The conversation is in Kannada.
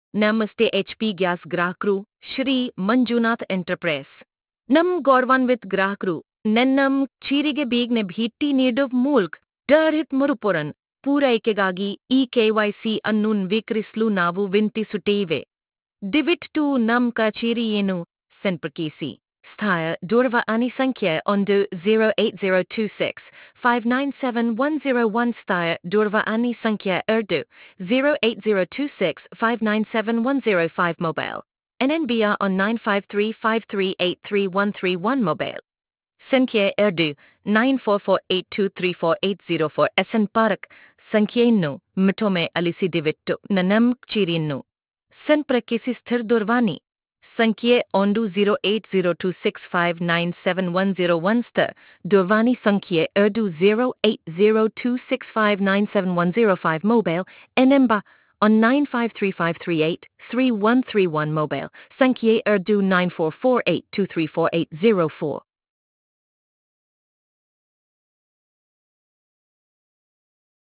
ನಮಸ್ತೆ ಎಚ್ಪಿ ಗ್ಯಾಸ್ ಗ್ರಾಹಕರು ಶ್ರೀ ಮಂಜುನಾಥ್ ಎಂಟರ್ಪ್ರೈಸ್. ನಮ್ ಗೌರವಾನ್ವಿತ ಗ್ರಾಹಕರು ನನ್ನಂ ಚೀರಿಗೆ ಬೇಗನೆ ಭೇಟಿ ನೀಡುವ ಮೂಲಕ ಡರ್ಹಿತ್ ಮರುಪೂರನ್ ಪೂರೈಕೆಗಾಗಿ ಈ ಕೆವೈಸಿ ಅನ್ನು ವಿಕರಿಸಲು ನಾವು ವಿನಂತಿಸುತ್ತೇವೆ. ದಯವಿಟ್ಟು ನಮ್ ಕಚೇರಿಯನ್ನು ಸಂಪರ್ಕಿಸಿ. ಸ್ಥಾಯ ದೂರವಾಣಿ ಸಂಖ್ಯೆ 08026 597101 ಸ್ಥಾಯ ದೂರವಾಣಿ ಸಂಖ್ಯೆ 08026 597105 ಮೊಬೈಲ್ NNBR on 95353833131 ಮೊಬೈಲ್ ಸಂಖ್ಯೆ 9448234804 SN ಪಾರ್ಕ್ ಸಂಖ್ಯೆಯನ್ನು ಮತ್ತೊಮ್ಮೆ ಅಲಿಸಿದಿವಿಟ್ಟು ನನ್ನಂ ಕಚೇರಿಯನ್ನು ಸಂಪರ್ಕಿಸಿ. ಸ್ಥಿರ ದೂರವಾಣಿ ಸಂಖ್ಯೆ 08026597101 ಸ್ಥಿರ ದೂರವಾಣಿ ಸಂಖ್ಯೆ 08026597105 ಮೊಬೈಲ್ NNBR on 95353833131 ಮೊಬೈಲ್ ಸಂಖ್ಯೆ 9448234804